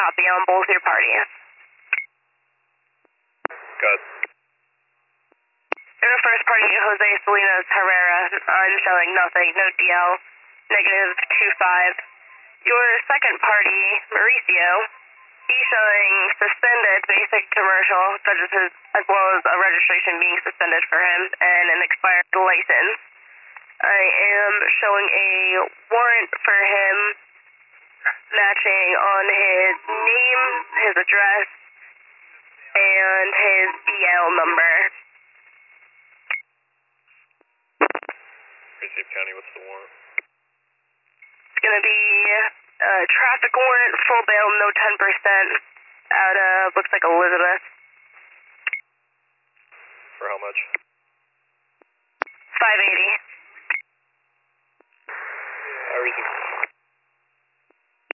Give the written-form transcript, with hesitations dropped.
copy on both your parties. Good. Your first party, Jose Salinas Herrera, I'm showing nothing, no DL, negative 25. Your second party, Mauricio, he's showing suspended basic commercial, as well as a registration being suspended for him, and an expired license. I am showing a warrant for him matching on his name, his address, and his DL number. Receive County, what's the warrant? It's going to be a traffic warrant, full bail, no 10%, out of, looks like Elizabeth. For how much? 580. I received